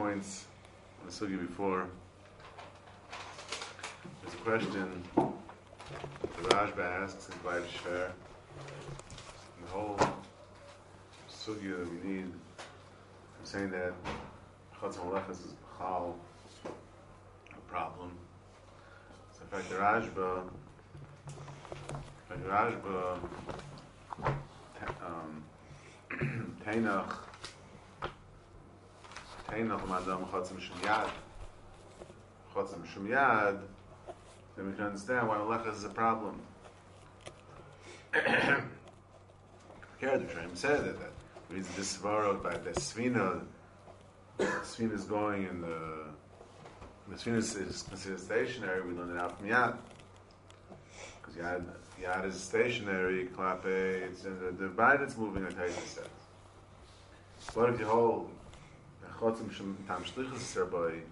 points on the sugi before. There's a question the Rashba asks in Vayv Shver. The whole sugi that we need, I'm saying that Chotz Malachas is B'chal, a problem. So in fact the Rashba Tainach Madam Chotzim Shum Yad, then we can understand why Malachas is a problem. Kerr the Shem said that reads this Svara by the Svina. The Svina is going in the Svina is considered stationary. We learn it out from Yad because Yad is stationary. Klape, it's in the divide. It's moving. Like Taisa says. What if you hold Chotzim Shem Tam Shlichus Serbai?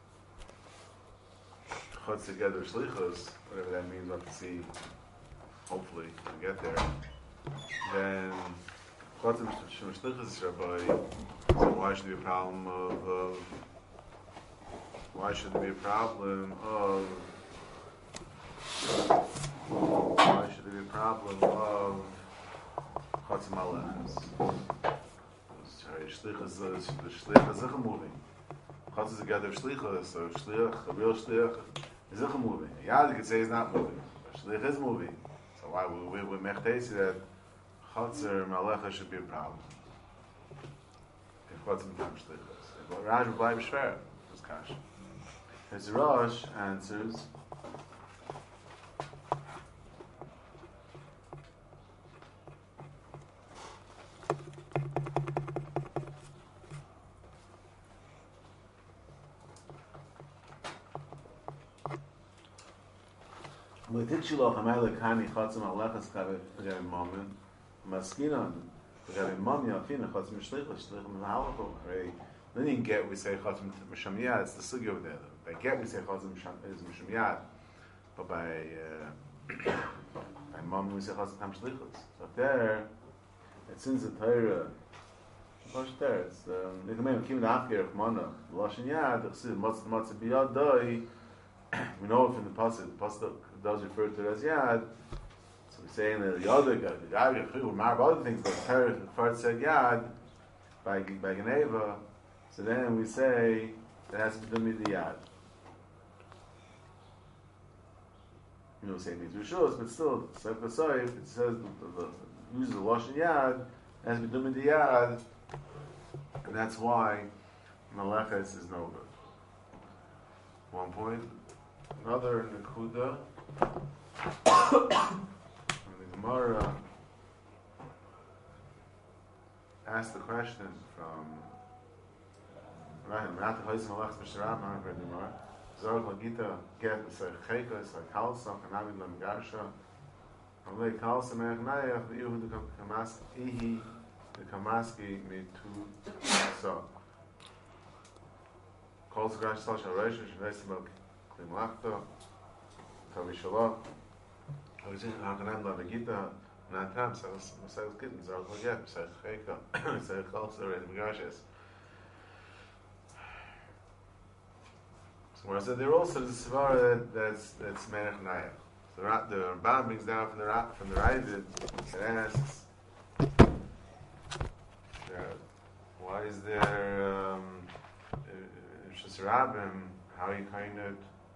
Chotz together Shlichus, whatever that means. We'll have to see. Hopefully, we'll get there. Then Chotzim Shem Shlichus Serbai. So why should there be a problem of why should there be a problem of Chotzim Malachas? Sorry, Shlichus, the Shlichus is moving. Chotz is together Shlichus, so Shliach, the real Shliach, is moving. Yeah, you could say he's not moving, but Shliach is moving. So why we mechtaisi that Chotz or Malachas should be a problem? If Chotzim Tam Shlichus, if Raj will Vayv Shver, is Kash. His Rosh answers. L'tikshilo chamele kani chotzim alechas kave v'gavim momen maskinon v'gavim mom yafina chotzim shlichus shlichum v'halachol. Then you get we say chotzim misham yad. It's the sugi over there. By get we say chotzim is misham yad, but by mom we say chotzim tam shlichus. So there, it's in the Torah. What's there? It's the Nikamim Kim Nafker Chmana Lashon Yad. It's Matzah Biyad Doi. We know from the pasuk does refer to it as Yad. So we say in the Yad, the Yad, other things, but Torah first said Yad by Geneva. So then we say that has to do with the Yad. You know, say these Rishos, but still, Sefer Soif, it says the uses the Lashon Yad, it has to do with the Yad, and that's why Malachas is no good. One point. Another Nakuda from the Gemara asked the question from Mahat Chayis Malach B'Sharam Ha'Avar Gemara Zorg Lagita Get B'Say Chayka B'Say Kalsa Kanami Lam Garsha Amlei Kalsa Me'ach Nayach V'Ihu Ihi D'Kamaski Mitu So Kalsa Garsha Salsha Reisha Shvesimok Klimlachta Tavishallah Hakanam Lavagita Natam Sales Kittens are Laget Say Cheka Say Chalsa and Migashes. So I said there also the Svara that's Merech Nayach. So the Ramban brings down from the Ravid and asks why is there Shasarabim, how you kind of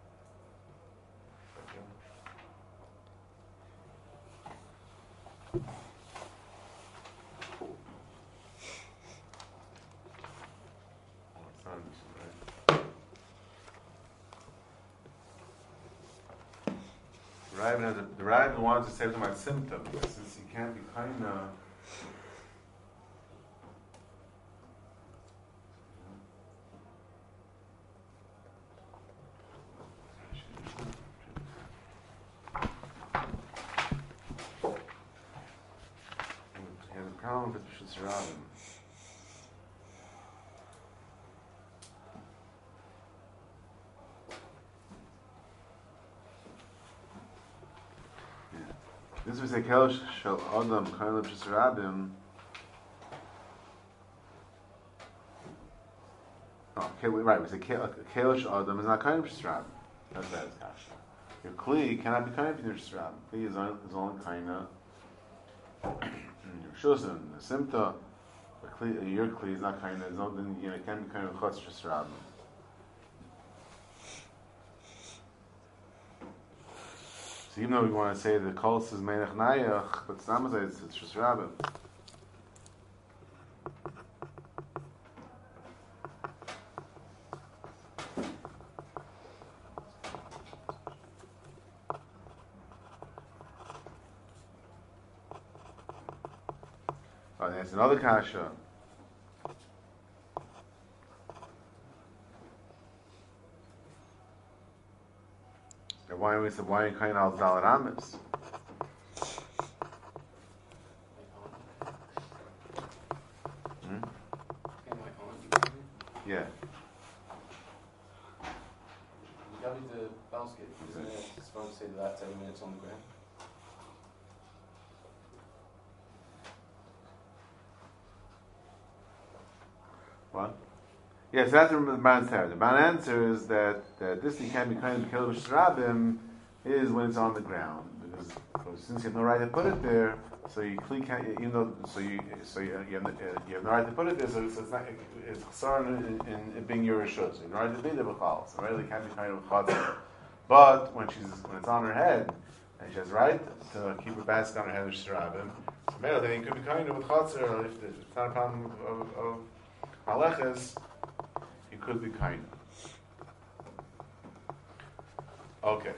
the Rav wants to say something about symptoms, since he can't be kind of. He has a problem with Shusharabim. This was a Kelish Shal Adam Kailib Shusharabim. Okay, right. We say Kalish Adam is not kind of Shisrabim. That's bad kasha. Your Kli cannot be kind of Shisrabim. Kli is only kind of Shusin, the Simta. Your Kli is not kind of, it can be kind of Chutz Shisrabim. So even though we want to say the Kols is Melech Nayach, but Samazai it's Shisrabim. Oh, that's another kasha. Why we said why kind of Dalat Amis? Yeah. You got the basket, isn't it? It's supposed to say that 7 minutes on the ground. What? Yes, that's the Ban's answer. The Ban's answer is that this can be kind of killed with Shirabim is when it's on the ground, because since you have no right to put it there, so you can't, you know, you have no right to put it there, so it's not, it's concerned in being your rishus. So you have no right to be there b'chal. So really, it can't be kind of chatzah. But when it's on her head and she has right to keep her basket on her head with Shirabim, so maybe then it could be kind of with chatzah, if it's not a problem of haleches, it could be kind of. Okay.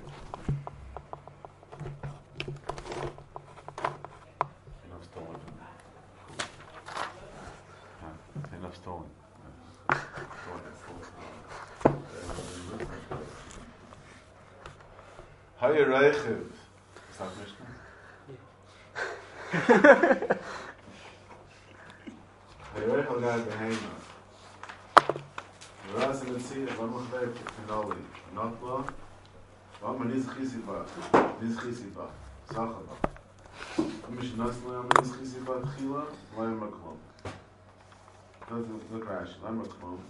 Enough stolen. Hayir Reichiv. Is that Mishnah? Hayir Reichiv got behemoth. Raz and see if I'm not there finale. Not law. I'm nis chisiba. Nis chisiba. Sachaba. Mish nasla am nis chisiba tchila. Laim maklom. Look Rashi. Laim maklom.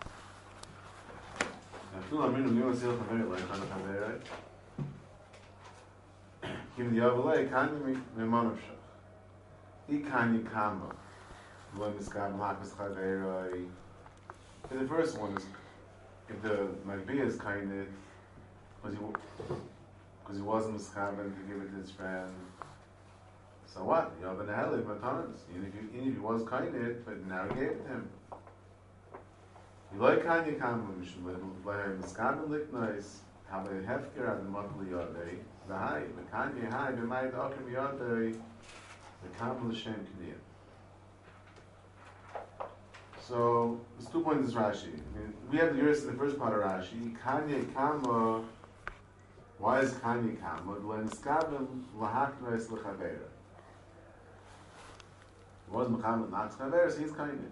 Afil aminu niwa sil chaveri like Chana chaveri. Kim the avalei kani memanavshach. I kani kama. Laim miskab lakas chaveri. The first one is if the Magbiya is kind of because he wasn't mischaven to give it to his friend. So what? You have an heliv matanas. Even if he was kind of, but now he gave it to him. You like kind of kamu mishum mischaven liknois have a hefker at the matli yadei the high the kind of high the might okim yadei the kamu l'shem k'niyah. So, there's 2 points in Rashi. I mean, we have the Yeris in the first part of Rashi. Kanye Kama, why is Kanye Kama? L'niskabim lahaknois l'chavera. It was Muhammad not Chavera, so he's Kanye.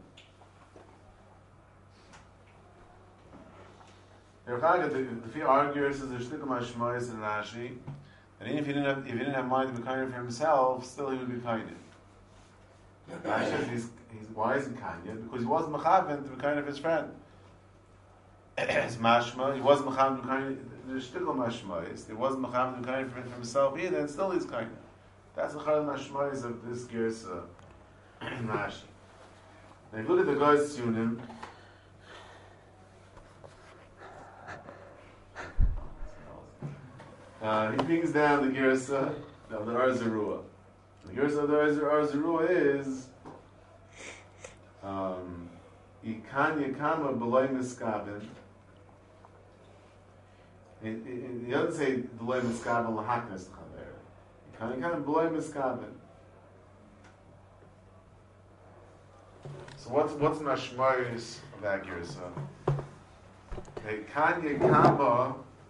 The few arguers is there's shtikum hashmois in Rashi, and even if he didn't have mind to be kind for himself, still he would be kind. Rashi says why is he Kanye? Because he wasn't mechaven to be kind of his friend. His mashma, he wasn't mechaven to be kind of the shtickle mashmois. He wasn't mechaven to be kind for himself either, and still he's kind. That's the chal mashmois of this gersa in Rashi. Now if you look at the Goy's Yunim, he brings down the gersa of the Arzarua. The gersa of the Arzarua is Ikan Yakama Beloy Miskabin. He doesn't say Beloy Miskabin Lahaknes Chaver. Ikan Yakama Beloy Miskabin. So what's Mashmaris of that Gersa? Ikan Yakama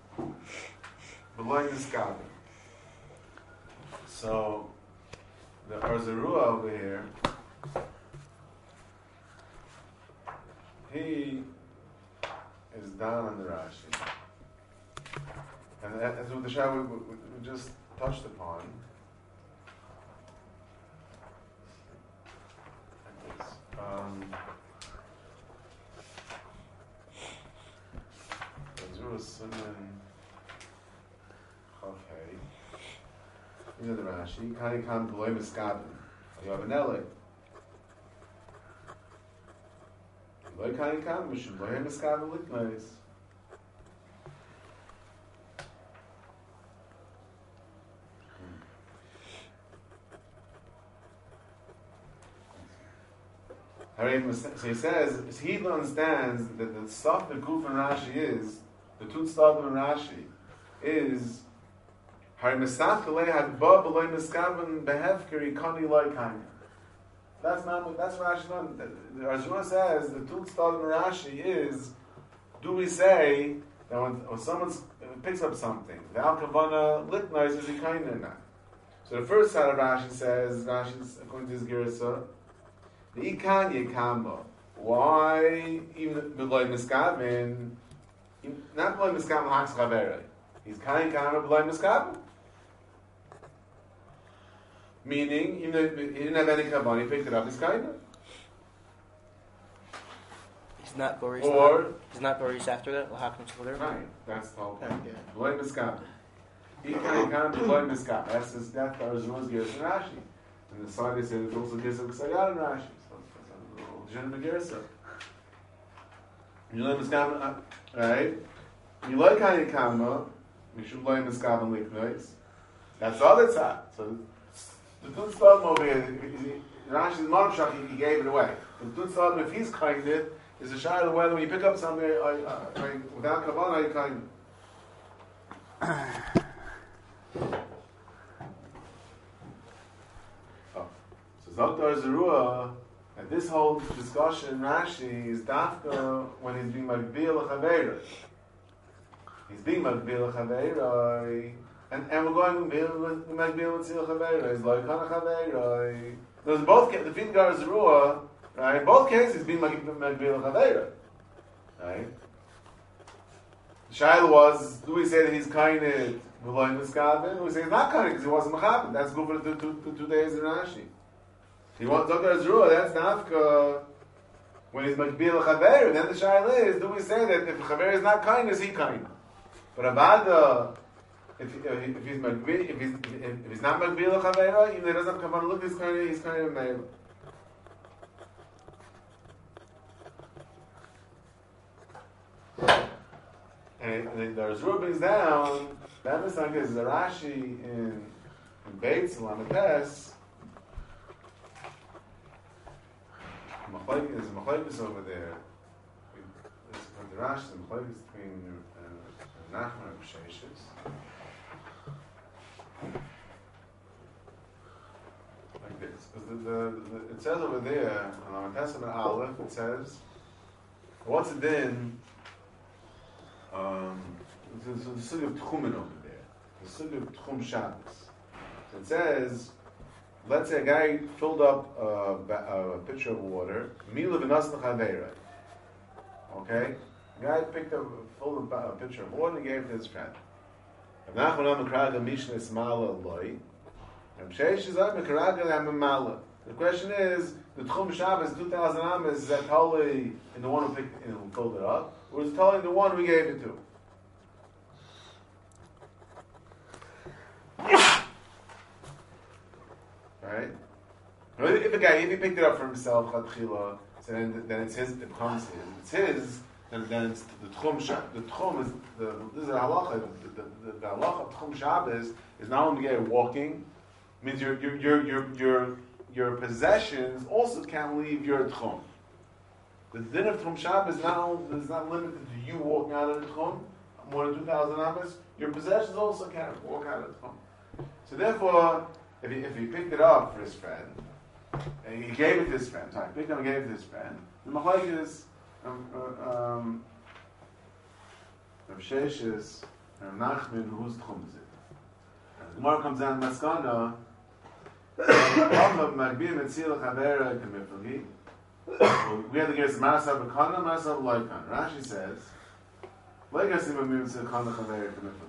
Beloy Miskabin. So the Arzarua over here, he is down on the Rashi. And that's what the Shah we just touched upon. Siman Chafei. You know the Rashi. Kani Kam B'loi Miskabin. You have an Ele. B'loi Kani Kam Mishum B'loi Miskabin Liknois. So he says, he understands that the stuff the Guf and Rashi is, the two stuff in Rashi, is that's not that's Rashi. Arjuna says the two stuff in Rashi is, do we say that when someone picks up something, the al kavana litnais is he kind or not? So the first side of Rashi says, Rashi's according to his Girsa, the ikanya kamba. Why even b'loy miskavin? Not b'loy miskavin haks chavera. He's kanya kamba b'loy miskavin. Meaning, even though he didn't have any kavan, he picked it up. He's kind. He's not Boris. Or he's not Boris after that. What happens to there? Right. That's the whole point. Yeah. B'loy miskavin. Ikanya kamba b'loy miskavin. That's his. That's Arzuna's Gersa and Rashi. And the side they say it's also Gersa Ksayad and Rashi. Legitimate Gersa. You learn Miskabin, right? You like Kanye Kama, you should learn Miskabin Liknois. That's the other side. So the Tun Sodom over here, Rashi's Marshach, he gave it away. The Tun Sodom, if he's kind is a shayla whether when you pick up something without Kavanah, you kind. So Zoktar Zerua. And this whole discussion, Rashi, is dafka when he's being Magbil Chaveira. He's being Magbil Chaveira, and we're going Magbil Tzil Chaveira. He's like Kana Chaveira. There's both the Fingar Zerua, right? Both cases being Magbil Chaveira, right? The Shaila was, do we say that he's kind of V'loy Miskabin? Do we say he's not kind because he wasn't Mechabin? That's good for the two days in Rashi. He wants Dr. Azrua, that's nafka when he's Makbil Chaver, then the Shaila is, do we say that if Chaver is not kind, is he kind? But Abada, if he's Makbil, if he's not Makbil Chaver, even though he doesn't come on look, he's kind of male. And the Azrua brings down, that Mishnah is the Rashi in Beitz, Lametes, There's Machlokes over there. From the Rashi, the Machlokes between Nachman and Sheshes. Like this. Because it says over there, on Testament Aleph, it says, what's it then? There's the Sugg of Tchumen over there. The Sugg of Tchum Shabbos. So it says, let's say a guy filled up a pitcher of water, Mila v'nas l'chaveira. Okay? A guy filled up a pitcher of water and gave it to his friend. The question is, the Tchum Shabbos, 2,000 amas, is that totally in the one who filled it up, or is it totally in the one we gave it to? Right? If he picked it up for himself, so then it's his. It becomes his. It's his. And then it's the Tchum. The Tchum is this is the halacha. The halacha of Tchum Shabbos is not only walking. Means your possessions also can't leave your Tchum. The din of Tchum Shabbos is not limited to you walking out of the Tchum more than 2,000 amas. Your possessions also can't walk out of the Tchum. So therefore, if he picked it up for his friend, and he gave it to his friend, picked it up and gave it to his friend, the machlokes is Rav Sheshes and Nachman, whose tchum is it? And the Gemara comes down Maskana, we have the Gersa Marsa B'Kana, Marsa B'Loikan. Rashi says, Legacy B'Mim Tzilchana Chavera K'Mifagi.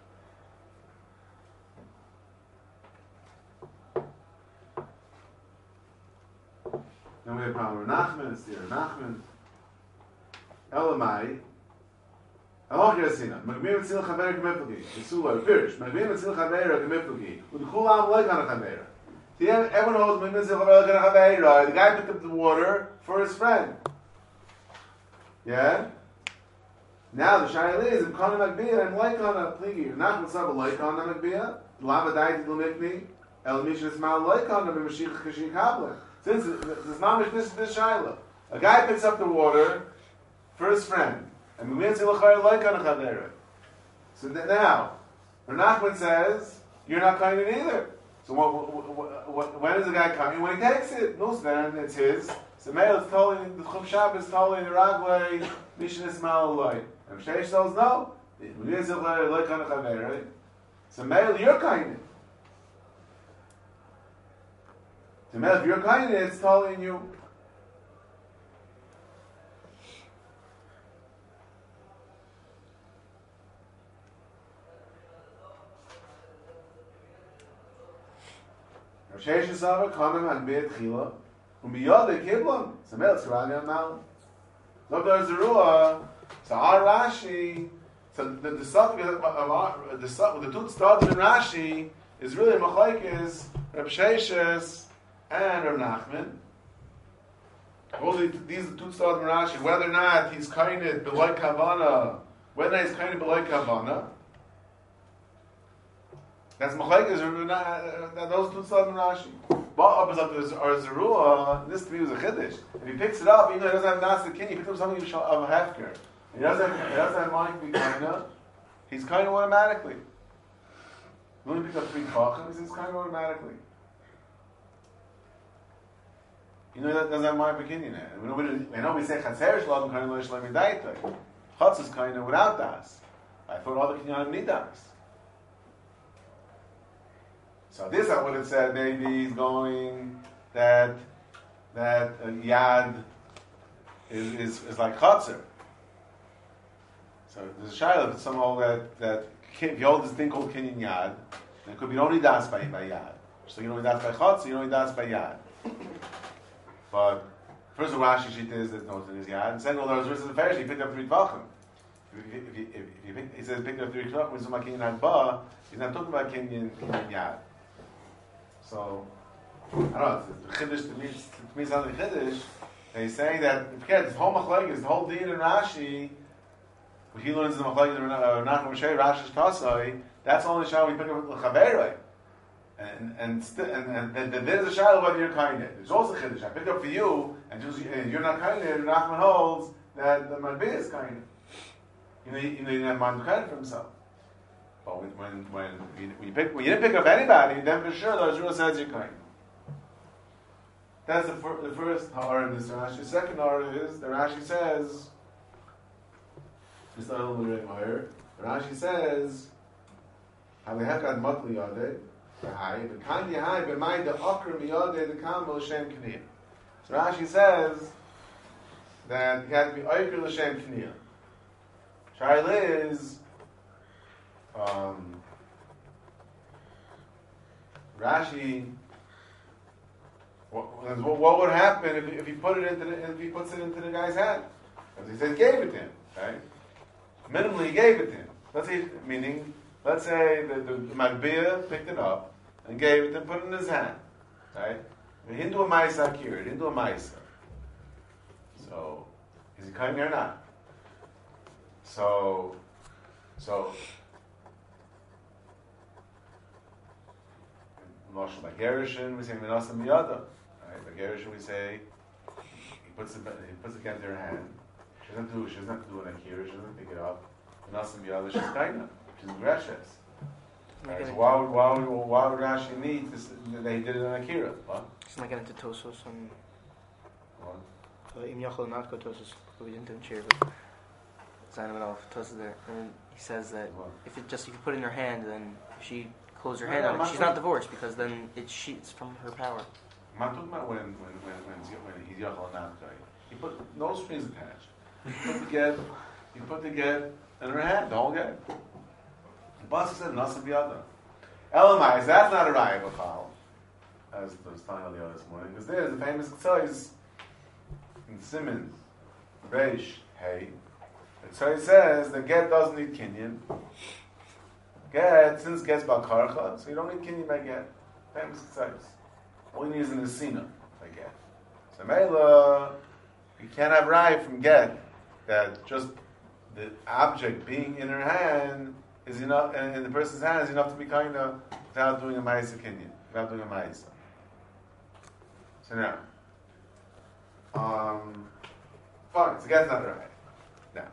Then we have Pamar Nachman, it's the Nachman. Elamai, Alach Yasina. Magmir Mitzil Chavera Gemiflagi. Yisula, Pirish. Magmir Mitzil Chavera Gemiflagi. Udchulam like on a Chavera. See, everyone knows Magmir Mitzil Chavera Chavera. The guy picked up the water for his friend. Yeah? Now the Shaila is, if Kana Magbia and like on a Pligi, not what's up a like on a Magbia, Lama Daiti Lumikni, El Mishas Mal like on a Mashich Kashik Habla. Since there's not this Shaila. A guy picks up the water for his friend. And we went to Lachar like on a Chavera. So now, Renachman says, you're not kind of either. So when is the guy coming? When he takes it. No, so then it's his. So male is totally, the Chum Shabbos is totally the Raglay, Mishnah Ismail Eloi. And Sheish says, no. We went to Lachar like on a Chavera. So male, you're kind of. So male, if you're kind of, it's totally in you. Sheish Sava Kanem and Beit Chila, Umiyade Kiblam, Samel Tzirani and Mal. Look, there's the Ruah, so our Rashi, so the suffix of the two started in Rashi is really Machlaikis, Reb Sheishes, and Reb Nachman. All these two started in Rashi, whether or not he's kind of Belay Kavana, whether he's kind of Belay Kavana. That's Machlaikis, those two started in Rashi. But opposite are Zerua, this to me was a Chiddush. If he picks it up, even though he doesn't have Nasa King, he picks up something of a Hefker. He doesn't have mind to be kinda. He's kinda automatically. He only picks up 3 Chacham, he's kinda automatically. You know that doesn't have mind for Kinyan. We know we say Chatzer Shalom kinda lo Shalom Yidaita. Chatz is kinda without das. I thought all the Kinyanim need das. So this I would have said maybe he's going that Yad is like Chatzar. So there's a shayla that somehow that if you hold this thing called Kinyan Yad, then it could be only das by Yad. So you only das by Chatzar, you only das by Yad. But first of all, Rashi Shita is there's no in his Yad, and second of all, there's verses of Pharisee, he picked up 3 Tvachim. He says picked up 3 Tvachim, when he's talking about Kinyan Hadba, he's not talking about Kinyan Yad. So, I don't know, the Chiddush to me sounds like Chiddush. He's saying that, forget, this whole Machlaikis, the whole Din in Rashi, when he learns the Machlaikis of Nachman Moshe, Rashi's Tasai, that's only the Shah we pick up with Chaverei. And there's a Shah whether you're kind of. There's also Chiddush. I picked up for you, and you're not kind of, Nachman holds that the Manbeh is kind of. You didn't have mind kind for himself. But when you didn't pick up anybody, then for sure the Azura says you're kind. That's the first ha'ara in this Rashi. The second ha'ara is the Rashi says, it's not only the Rashi says, "Halehekad matli yadeh, the kandi high b'may the akram yadeh the kamal l'shem k'niyah." So Rashi says that he had to be oiker l'shem k'niyah. Shaila is. Rashi, what would happen if he puts it into the guy's hand? Because he said gave it to him, right? Minimally, he gave it to him. Let's say the Magbia picked it up and gave it to him, put it in his hand, right? Into a Maisa cured, into a Maisa. So, is he kind or not? So. Moshe by Gerushin, we say Menasam Miyada. Right? By Gerushin, we say he puts it against her hand. She doesn't do an akira. She doesn't pick it up. Menasam Miyada, she's kaina. She's Grashes. Right? So why would Rashi need this, that he did it on akira? What? It's not getting into Tosos and What? Im Yachol not go Tosos. We didn't do chair, but sign him off Tosos there, and he says that if you put it in her hand, then if she close her hand on it, she's not divorced because then it's from her power. I'm not talking about when he's Yachal not he put no strings attached. He put the get in her hand, the whole get. The boss said Nasa B'yada. Elamai, that's not a Raya B'chal, as I was telling Elio this morning, because there's the famous Ktsois in Simmons, Reish, Hey, So he says the get doesn't need kinyan. Get, since get's bakarcha, so you don't need kinyan by get. Famous size. All you need is an esina by get. So Mela, you can't have right from get that just the object being in her hand is enough, and in the person's hand is enough to be kind of without doing a ma'isa kinyan, without doing a ma'isa. So now, fine. So get's not right. Now,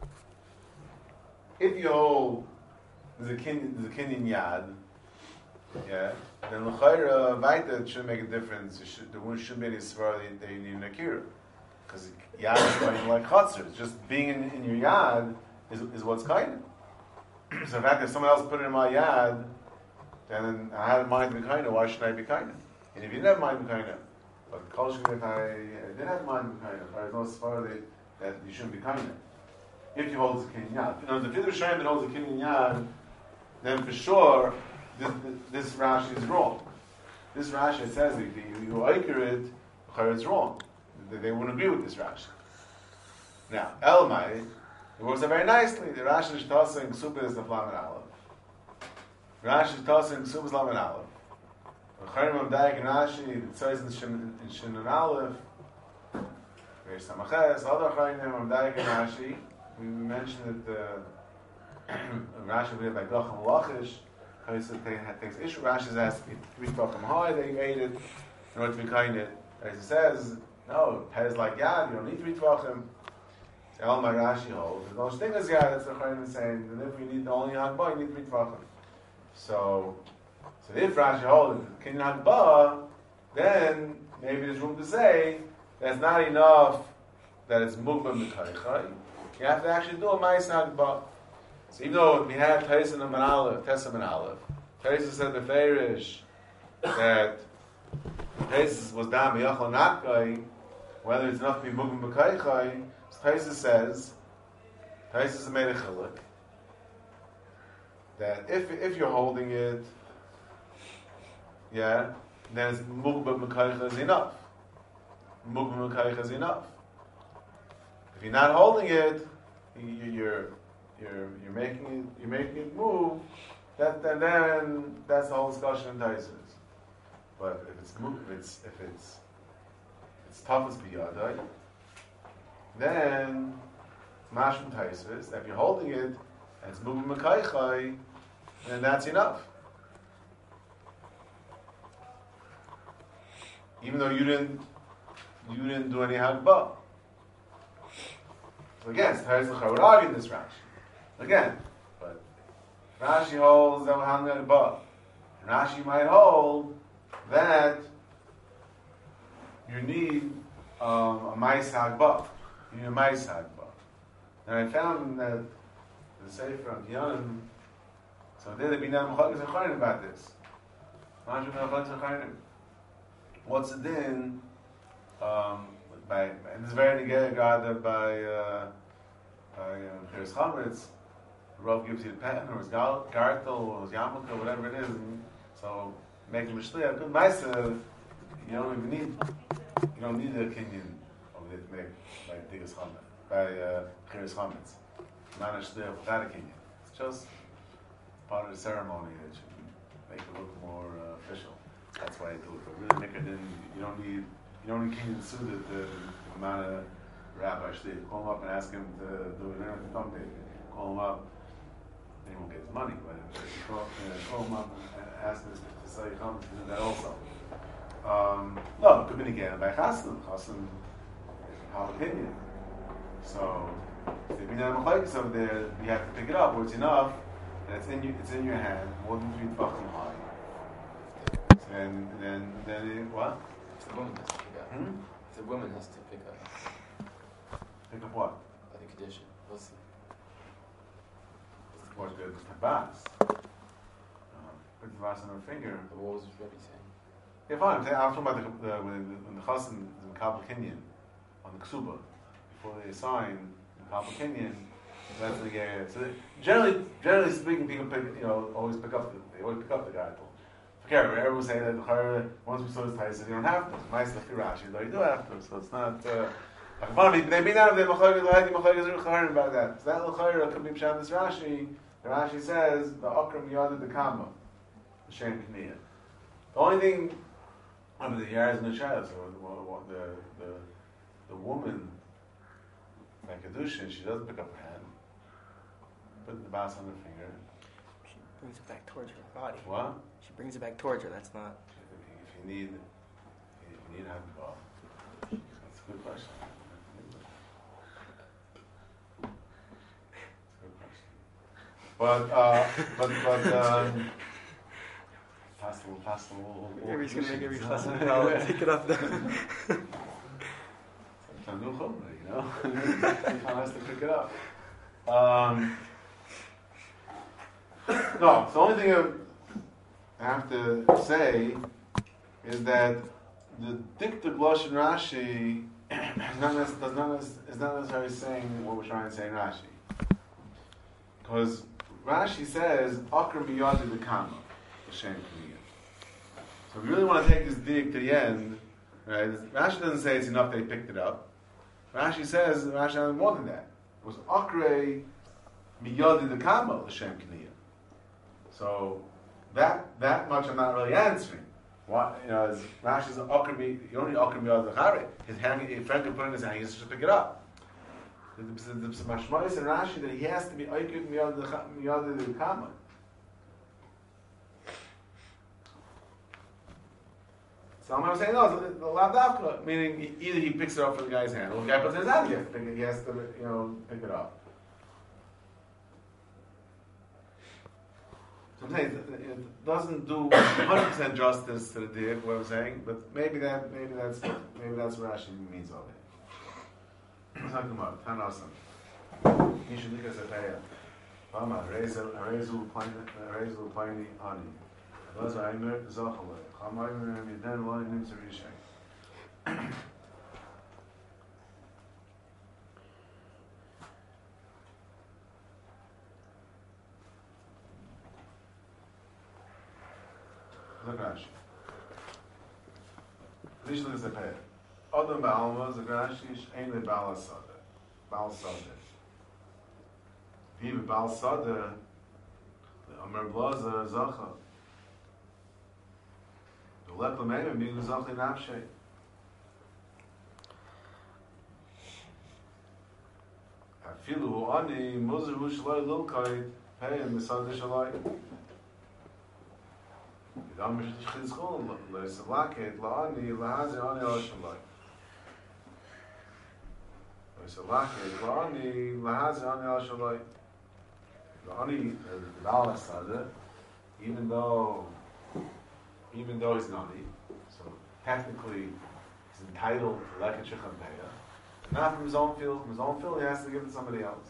if you hold there's a kinyan yad, yeah, then l'chayra vaita shouldn't make a difference. There shouldn't be any svara that you need an akira, because yad is going like chatzar. It's just being in your yad is what's kind of. So in fact, if someone else put it in my yad, then I had in mind to be kind of. Why shouldn't I be kind of? And if you didn't have in mind to be kind of, but culturally, if I didn't have in mind to be kind of, there's no svara that you shouldn't be kind of. If you hold the kinyan yad, the Fidur Shem that holds the kinyan yad, then for sure this Rashi is wrong. This Rashi says if you anchor it, it's wrong. They wouldn't agree with this Rashi. Now, Elmai, it works out very nicely. The Rashi is tossing Ksuba is the Flam and Aleph. Rashi is tossing Ksuba is Lam and Aleph. The Charim of Daik and Rashi, it says in Shin and Aleph, there's Samaches, other Charim of Daik and Rashi. We mentioned that Rashi would have by Gacham Lachish. Takes issue. Rashi has to be 3 tefachim high. They made it in order to be kind of. As it says, no, Pez like Yad. You don't need 3 tefachim. So all my Rashi holds. There's no such thing as Yad. That's the Chaim is saying. And if you need only Hagbah, you need 3 tefachim. So if Rashi holds Kinyan Hagbah, then maybe there's room to say that's not enough. That it's Mugba Mikaychai. You have to actually do a Ma'is Hagbah. So even though we had Taisa and Aleph, Tessa and Aleph, Taisa said the Feirish that Taisa was down b'yachal natkai, whether it's enough to be mugim b'kaichai. So Taisa says, Taisa made a chiluk that if you're holding it, yeah, then it's mugim b'kaichai is enough. Mugim b'kaichai is enough. If you're not holding it, you're making it move. Then that's the whole discussion in Taisus. But if it's tough as biyadai, then it's mashum Taisus. If you're holding it and it's moving mekaychai, then that's enough. Even though you didn't do any hagbah. So again, it's Taisus l'charag in this Rashi. Again, but Rashi holds that we're hanging above. Rashi might hold that you need a mais hagbah. You need a mais hagbah. And I found that the Sefer on Kiyanim, so there be now Mechagis Acharim about this. What's the din? And this is very gathered by Chiris Chametz. Rav gives you the pen, or his gartel, or his yarmulke, whatever it is. And so make a mishliach. Good ma'aseh. You don't need a kinyan of it to make by Digas Chametz, by Chiris Chametz. Not a shliach without a kinyan. It's just part of the ceremony that should make it look more official. That's why I do it. But really, make it in. You don't need kinyan suited the amount of rabbi shliach. Call him up and ask him to do it. Call him up. He won't get his money, but if you call him up and ask him to say come to do that also. No, it could be again by Chassan. Chassan have opinion. So if you have a machlokas over there, you have to pick it up. Where it's enough, and it's in your hand, more than 3 tefachim high. And then what? The woman has to pick up. The woman has to pick up. Pick up what? The condition. What's the What's the tabas? Put the tabas on her finger. The walls is Rebbe saying. Yeah, fine. I'm talking about when the chassan is in Kabul Kinyan on the ksuba before they sign in Kabul Kinyan. That's the guy. So generally speaking, people always pick up the gartel. Okay, everyone's saying that once we saw this Taisa, you don't have to. It's nice to Rashi, though you do have to. So it's not They mean out of the Machloek about that. So that L'chayra could be Pshat this Rashi. The Rashi says the Akram Yada the Kama, the Shem Kniya. The only thing, the Yar is in the child, so the woman, like Kedushin, she doesn't pick up her hand, put the bas on her finger. She brings it back towards her body. What? She brings it back towards her. That's not. If you need handball, that's a good question. But possible. Maybe he's gonna make every fuss in hell and take it up then. You know, has to pick it up. No, so the only thing I have to say is that the Diktuk Lashon Rashi is not necessarily saying what we're trying to say in Rashi. Because Rashi says, Akram biyadi the kama, Hashem Kniya. So if we really want to take this dik to the end, right, Rashi doesn't say it's enough they picked it up. Rashi says, Rashi has more than that. It was Akre biyadi the kama, Hashem Kniya. So that much I'm not really answering. What, is Rashi's Akre, you only Akre biyadi the chare. His hand, if Frank can put it in his hand, he has to pick it up. The mashma'is in Rashi that he has to be oikid miyad the kama. So I'm saying no, the lavdavka, meaning either he picks it up from the guy's hand, or the guy puts it in his hand, he has to pick it up. So I'm saying it doesn't do 100% justice to the div, what I'm saying, but maybe that's what Rashi means of it. Talking about Tanasan. You should look at the Taya. Mama, Rezu Pliny Ani. Those are Aimer Zachalay. Hamaymer Midan Loy Nimsa Rishai. Look at Rashi. Please look at the Taya. Adam Ba'alma, Zagrashish, ain't the Baal Sada. Baal Sada. He be Baal Sada, the Amr Blaza, Zacha. The Leplamena, Migu Zacha Nafshe. Afilu Ani, Muzaru Shalai Lilkai, Pei, and Misada Shalai. The Amr Shizchon, Leisavlaket, La'ani, Lahazi, Ani Al Shalai. So La'ani, Lahazi, Ani Al Shalai. La'ani, the Baal Sada, even though he's Nani, so technically he's entitled to Leket Shechem Peah, not from his own field. From his own field, he has to give it to somebody else.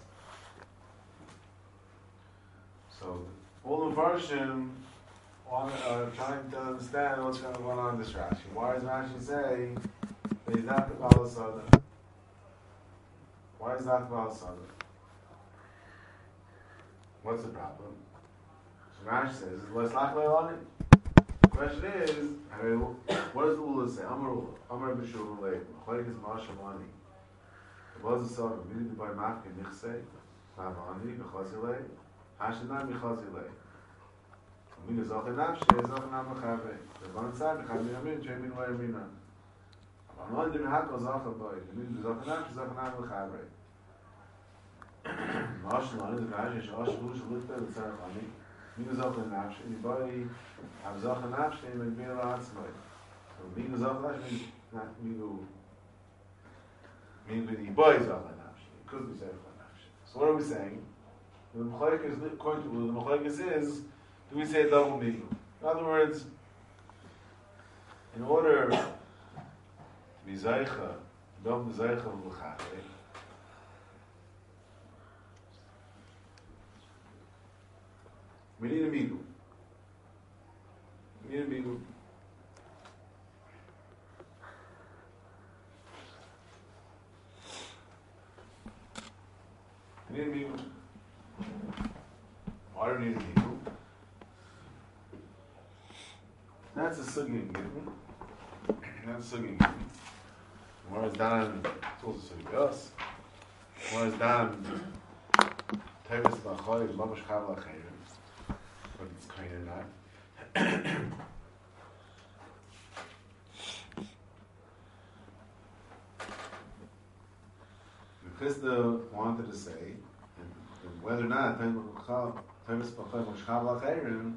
So all the version trying to understand what's going on in this Rashi. Why does Rashi say that he's not the Baal Sada? Why is that the Baal Sada? What's the problem? So Rashi says, let's not play on it. The question is, what does the Ula say? Amar B'Shur Ulei, Cholik is Mashal Ani. The Baal Sada, we need to buy Mafke Nichse, Mavani, B'Chazilei, Hashadai B'Chazilei. Mina Zoche Nafshe, Zoche Namachave. The one side, B'Chavi Yamin, Chemin Vayamina. I'm not doing Hakol Zoche Boy. Mina Zoche Nafshe, Zoche Namachave. Mashal Ani, the Gaji, Shosh, Lush, Luther, the Tzarechani. Mina Zoche Nafshe, the boy, have Zoche Nafshe, and Mina Latzmai. So Mina Zoche Nafshe means not Mina the boy Zoche Nafshe. It could be Zoche Nafshe. So what are we saying? The Mechalek is, according to the Mechalek is, do we say double meaning? In other words, in order to be Zaycha, double Zaycha L'chare, we need a migu. We need a migu. We need a migu. Why do we need a migu? That's a sugi given. That's a sugi given. Whereas down tools of us. Whereas down Tavis Bachoy, Mamush Chavla Chayim. But it's kind of not. The Chisda wanted to say, and whether or not Tavis Bachoy, Mamush Chavla Chayim,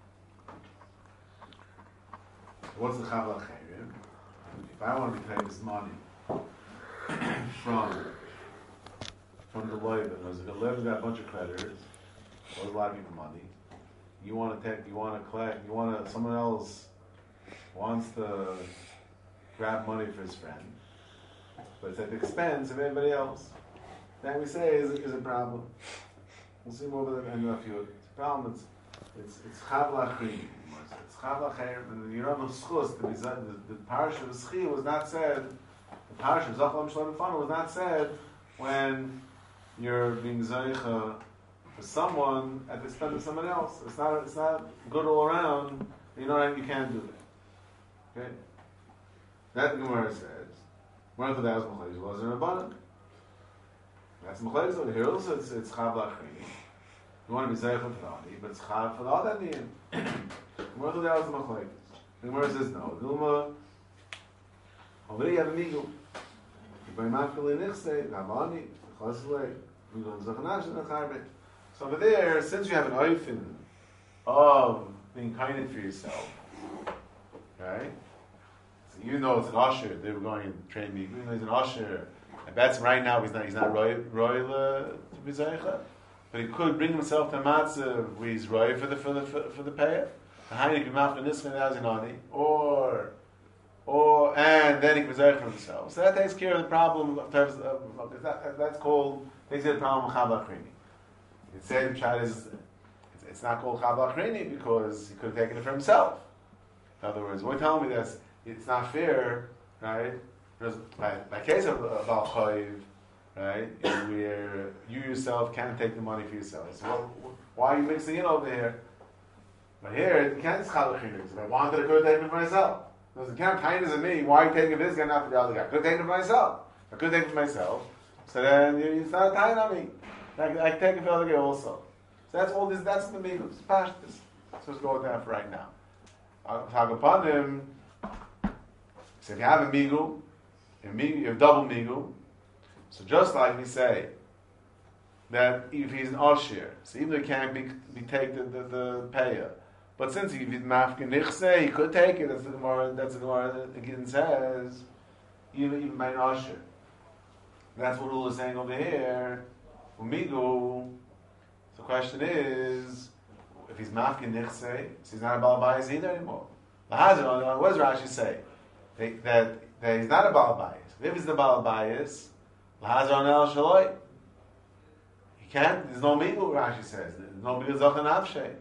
what's the Chavla Chayim? If I want to pay this money from the lawyer, there's a lawyer got a bunch of creditors, owes a lot of people money. You want to collect, someone else wants to grab money for his friend, but it's at the expense of everybody else. Then we say is a problem. We'll see more about it in a few. It's a problem. It's Chavla Chayim. It's Chavla Chayim, and you don't know schus to be the parsha of Schi was not said. The parsha of Zachal Shalom Fana was not said when you're being zeicha for someone at the expense of someone else. It's not good all around. You can't do that. Okay, that Gemara says one of the thousand machlis was in Rabbanan. That's machlis over here. Also, it's Chavla Chayim. You want to be zeicha for the but it's chav for the other din. One of the thousand machlis. The Gemara says no. Dilma already have a migu. By mafkele nichse, navani, chasle, we don't zachanash and acharbe. So over there, since you have an oifin of being kind for yourself, right? So you know it's an usher. They were going and train me. You know he's an usher. And that's right now he's not royal to be zeicha, but he could bring himself to matzah where he's royal for the payah. The heinik b'mafkele nichse nazinani or and then he can preserve for himself. So that takes care of the problem of that's called takes care of the problem of Chavla Chayim. It said it's not called Chavla Chayim because he could have taken it for himself. In other words, we're telling me that it's not fair, right? Because by case of Baal Chayiv, right, where you yourself can't take the money for yourself. So why are you mixing in over here? But here it can't Chavla Chayim. If I wanted, I could have taken it for myself. There's a kind of kindness of me. Why are you taking it for this guy, not for the other guy? I could have taken it for myself. I could take it for myself. So then it's not kind on me. I can take it for the other guy also. So that's all this. That's the migu. It's pashtus. So let's go with that for right now. I'll talk upon him. So if you have a migu, you have double migu. So just like we say that if he's an ashir, so even though he can't be take the payer. But since he did mafkin nichse, he could take it. That's the Gemara that again says, even by an usher. That's what Ula is saying over here. Umigu. So the question is, if he's mafkin nichse, so he's not a Baal Bayis either anymore. Lahazar, what does Rashi say? That he's not a Baal Bayis. If he's the Baal Bayis, Lahazar on El Shaloi. He can't. There's no migu. Rashi says there's no migu zachan avshay.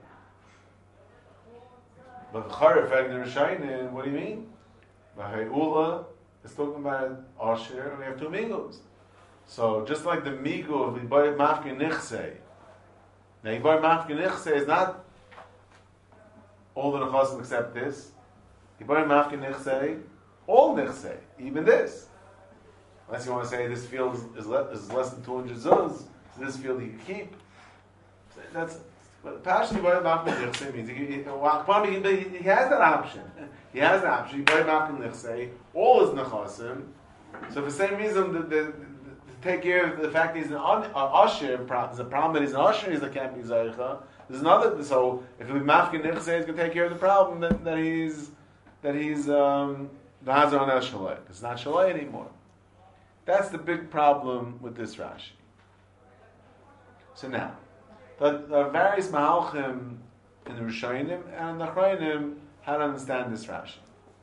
But Charif and the Rishonim, what do you mean? Ula is talking about Asher, and we have two migos. So just like the migo of Yibayit Mafkin Nichse, now Yibayit Mafkin Nichse is not all the Nechasim except this. Yibayit Mafkin Nichse, all Nichse, even this. Unless you want to say this field is less than 200 zuz, so this field you can keep. That's. But Pasha Yibayit Mafkin Nichse means he has that option. He has that option. Yibayit Mafkin Nichse, all is Nechasim. So for the same reason, to take care of the fact that he's an Asher, there's a problem that he's an Asher, he's a can't be Zaycha. There's another, so if he'll be Mafkin Nichse, he's going to take care of the problem that he's the Hazar on El Shalai. It's not Shalai anymore. That's the big problem with this Rashi. So now, there are various Mahalchim in the Rishonim and the Achronim how to understand this Rashi.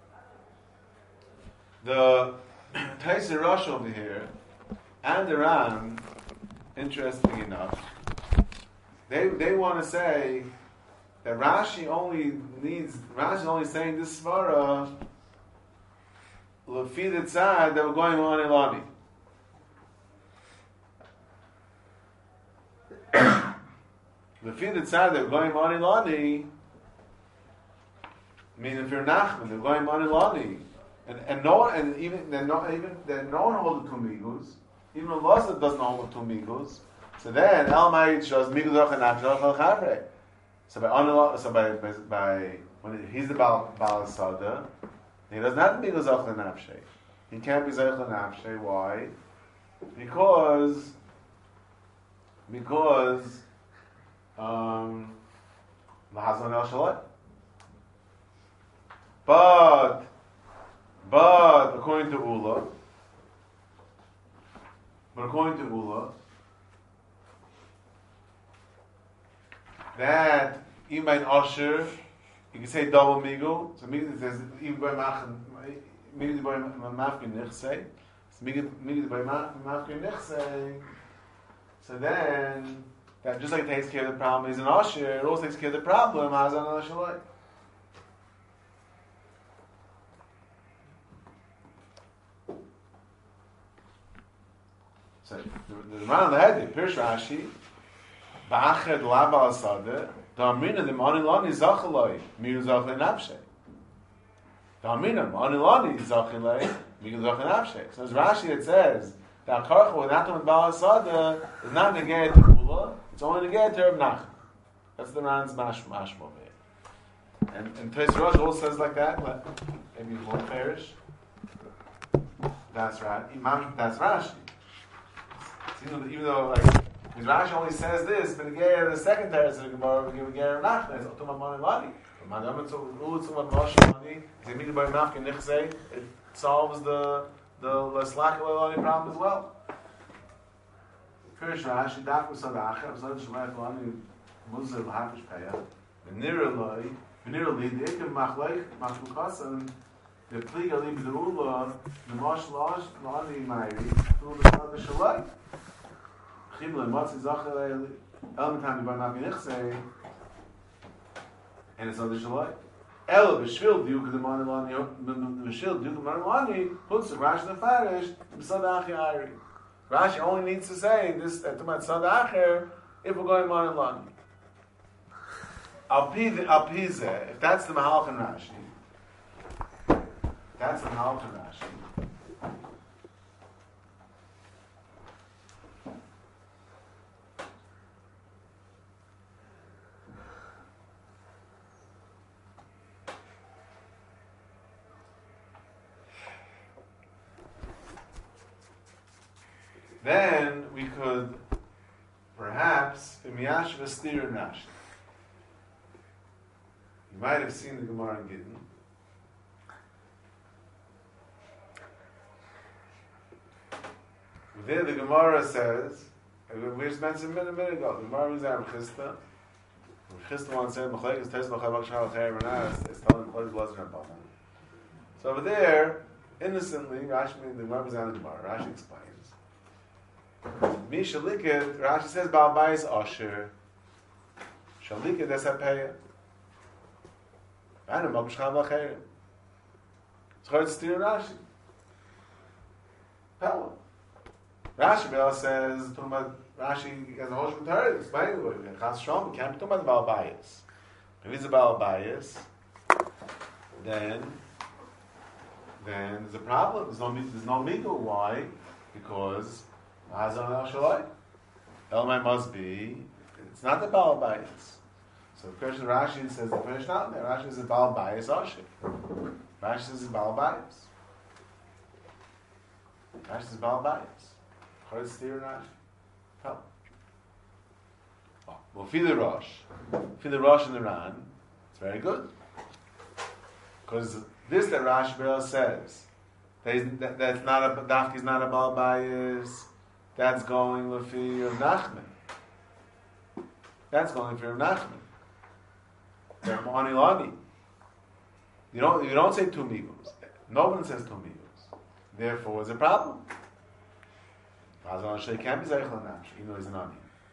The Taisir Rosh over here and the Ram, interesting enough, they want to say that Rashi is only saying this svara lefi the tzad that we're going on Elani. Lefi the tzad that we're going on Elani, I mean if you're Nachman, they're going on Elani, and no one, and even no one holds the two migus. Even Allah doesn't hold the two migus. So then El Ma'id shows migus and nafshel chavre. So by when he's the Baal Sada, he doesn't have to be Zach Nafshe. He can't be Zach Nafshe. Why? Because Lahazan El Shalai. But according to Ula, that even in Asher, you can say double migu. So migu says even by migu by mafkin nichsei. So migu by mafkin nichsei. So then that just like it takes care of the problem is an Asher, it also takes care of the problem as an Asher. So the man on the head, the Pirsh Rashi, Ba'ached Laba Asade, Da'amina, the Manilani Zachalai, Mir Zachalai Nafshe. Da'amina, Manilani Zachalai, Mir Zachalai Nafshe. So as Rashi it says, that Karcha with Natam and Baal Asade is not negated to Ula, it's only negated to Reb Nachman. That's the Ran's mashma there. And Tais Rosh also says like that, but maybe you won't perish. That's right. That's Rashi. Even though like because Rashi only says this, but again the second teretz of the Gemara we give Ger Nachman. It's Otoma Money. Madam so Ultzuma Money. Zemid by Nafkin Nichsei. It solves the slack problem as well. First Rashi Daf Sadacha, Sad Shemay Lani Muzil Hafish Paya. Venirali the Ikim Machlech Machlukas and the Pligali B'Ula the Mashlosh Lani Mayri through the Sad Shalai. Chimle Matzi Zachalei Elmatani by Nafkin Nichsei and it's other Shalai. El B'Shvil Diuk the Manilani B'Shvil Diuk the Manilani puts the Rashi the Farish B'Sadachi Ayri. Rashi only needs to say this at Tumat Sadacher if we're going Manilani. Alpize, if that's the Mahalchan Rashi, that's the Mahalchan Rashi. Then we could perhaps Miyash Vestir Rashi. You might have seen the Gemara in Gittin. There the Gemara says, we just mentioned a minute ago, the Gemara was at Chista. Chista once said, Mechlek is Tes Mechavak Shal Chayr Renas, it's telling Mechlek was Rabbanan. So over there, innocently, Rashi, the Gemara was at the Gemara, Rashi explains. Mi Shaliket, Rashi says, Baal Bayis Asher. Shaliket, that's Hapeya. I don't know, it's hard to steer Rashi. Pella. Rashi Bell says, talking about Rashi as a whole Shemutari, explaining the way. Chas Shom, we can't be talking about the Baal Bayis. If it's a Baal Bayis, then there's a problem. There's no migu. Why? Because Hazan El Shalai. Elmai must be, it's not the Baal Bayis. So the question Rashi says the question out there. Rashi says Baal Bayis Asher. Rashi says Baal Bayis. Rashi says Baal Bayis. Hard to steer Rashi. Help. Well, Fili Rosh in the Ran, it's very good. Because this that Rashi says, that's not a Dafki is not a Baal Bayis, that's going Lefi of Nachman. That's going for Nachman. Anilani. You don't say two migus. No one says two migus. Therefore, it's a problem. Hazan can't be Zeichel Nash, even though he's an ani.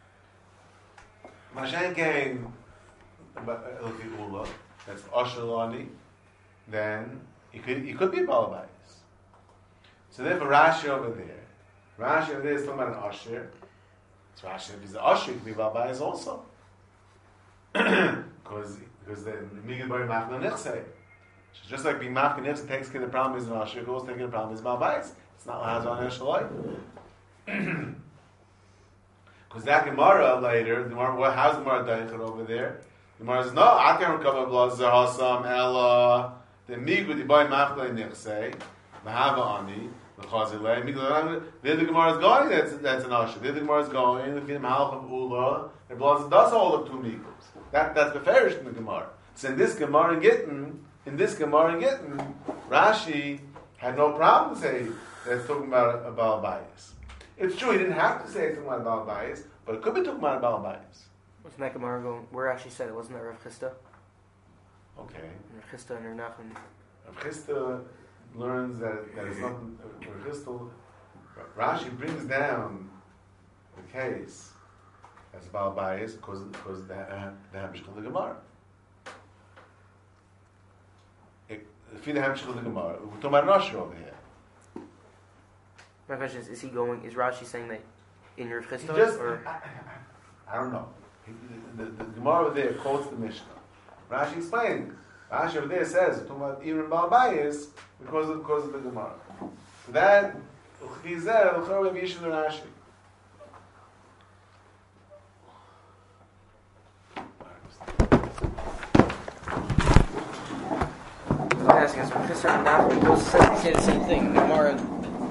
Mashen came Ilki Ula, that's Asher then he could be Baal Bayis. So therefore, Rashi over there is talking about an Asher. So Rashi, if he's an Asher, he could be Baal Bayis also. Because the Migid Bari Machna Nichsei. Just like being mafkin nifs takes care of the problem is Rashi, it goes take care of the problem is Malbais. It's not Hazon Eshalai. Because that Gemara later, the Gemara, how's the Gemara Daichot over there? The Gemara says, no, I can't recover blood Zahasam Ella, the Migu, the boy Mafklei Nichse, Mahava Ani, the Chazilei, Migu, there the Gemara is going, that's an Asher. There the Gemara is going, the Film Halach of Ula, the blood does hold of 2 Migus. That's the fairish in the Gemara. So in this Gemara in Gittin, Rashi had no problem to say that it's talking about a Baal Bayis. It's true, he didn't have to say it's talking about a Baal Bayis, but it could be talking about a Baal Bayis. Wasn't that Gemara going, where Rashi said it, wasn't that Rav Chisda? Okay. Rav Chisda and Rav Nachman. Rav Chisda learns that it's not, Rav Chisda, Rashi brings down the case as Baal Bayis because they have Mishkal the Gemara. If you have Mishkal the Gemara, we're talking about Rashi over here. My question is is Rashi saying that in Rav Chisda? I don't know. The Gemara over there quotes the Mishnah. Rashi explains. Rashi over there says, talking about even Baal Bayis because of the Gemara. So that, he's there, Rashi. I'm asking us, Rav Chisda and Nachman both say the same thing. The Gemara